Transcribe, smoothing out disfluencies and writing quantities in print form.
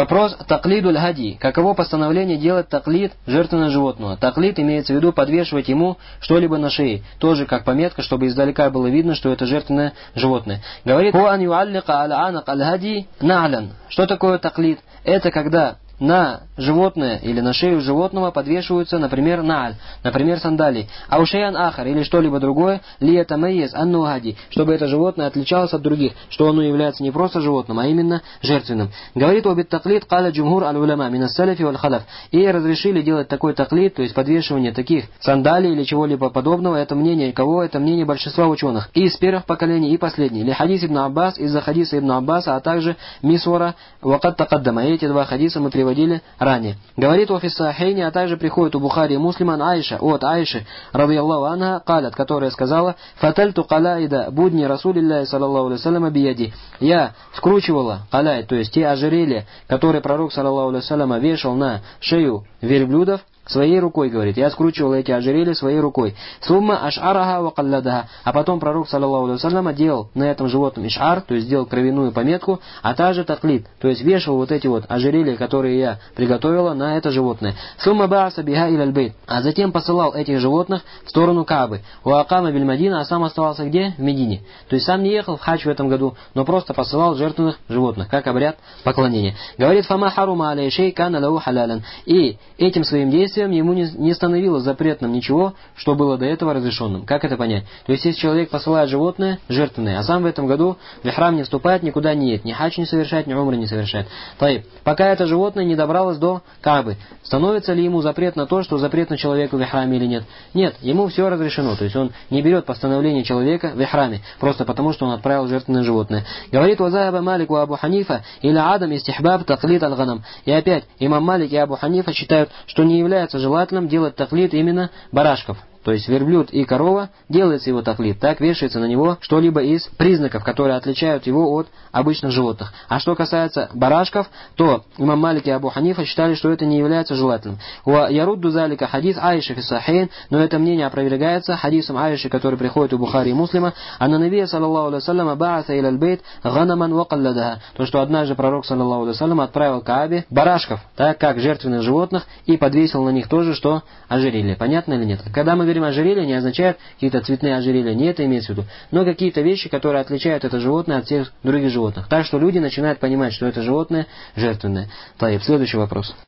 Вопрос таклидуль хади. Каково постановление делать таклид жертвенного животного? Таклид имеется в виду подвешивать ему что-либо на шее, тоже как пометка, чтобы издалека было видно, что это жертвенное животное. Говорит: что такое таклид? Это когда на животное или на шею животного подвешиваются, например, нааль, например, сандалии, аушеян ахар или что-либо другое, лиятамайез аннугади, чтобы это животное отличалось от других, что оно является не просто животным, а именно жертвенным. Говорит обид таклид каля джумхур аль-уляма минас салафи валь халаф. И разрешили делать такой таклид, то есть подвешивание таких сандалий или чего-либо подобного, это мнение кого? Это мнение большинства ученых. И из первых поколений, и последних. Ли хадис ибн Аббас, из-за хадиса ибн Аббаса, а также мисвара вакад такаддама. Эти два хадиса мы приводили ранее. Говорит о фиссахейне, а также приходит у Бухари и Муслима Айша, от Айши, радийаллаху анха, калят, которая сказала: «Фатальту калайда будни Расулиллахи саллаллаху алейхи вассалям бияди». Я скручивала калай, то есть те ожерелья, которые пророк саллаллаху алейхи вассалям вешал на шею верблюдов, своей рукой, говорит, я скручивал эти ожерелья своей рукой. Сумма аш'араха ва калладаха. А потом пророк, саллаллаху алейхи вассалям, делал на этом животном иш'ар, то есть делал кровяную пометку, а также таклид, то есть вешал вот эти вот ожерелья, которые я приготовила, на это животное. Сумма бааса биха иляль бейт. А затем посылал этих животных в сторону Каабы. Уакама биль Мадина, а сам оставался где? В Медине. То есть сам не ехал в хадж в этом году, но просто посылал жертвенных животных, как обряд поклонения. Говорит: фама харума алейшей кана лау халялян. И этим своим действием ему не становилось запретным ничего, что было до этого разрешенным. Как это понять? То есть, если человек посылает животное жертвенное, а сам в этом году в ихрам не вступает, никуда не едет, ни хадж не совершает, ни умру не совершает. Пока это животное не добралось до Каабы, становится ли ему запрет на то, что запретно человеку в ихраме или нет? Нет, ему все разрешено. То есть, он не берет постановление человека в ихраме, просто потому, что он отправил жертвенное животное. Говорит: «Вазаба Малик ва Абу Ханифа или адам истихбаб таклид аль-ганам». И опять, имам Малик и Абу Ханифа считают, что не является желательным делать таклид именно барашков. То есть верблюд и корова, делается его таклид, так вешается на него что-либо из признаков, которые отличают его от обычных животных. А что касается барашков, то имам Малик и Абу Ханифа считали, что это не является желательным. Ва ярудду залика хадис Айши фи сахейн, но это мнение опровергается хадисом Айши, который приходит у Бухари и Муслима, анна навия саллаллаху алейхи вассалям ба'аса иляль бейт ганаман ва калладаха. То, что однажды пророк саллаллаху алейхи вассалям отправил к Каабе барашков, так как жертвенных животных, и подвесил на них тоже, что ожерелье. Понятно или нет? Когда мы говорим ожерелье, не означает какие-то цветные ожерелья, не это имеется в виду, но какие-то вещи, которые отличают это животное от всех других животных. Так что люди начинают понимать, что это животное жертвенное. Следующий вопрос.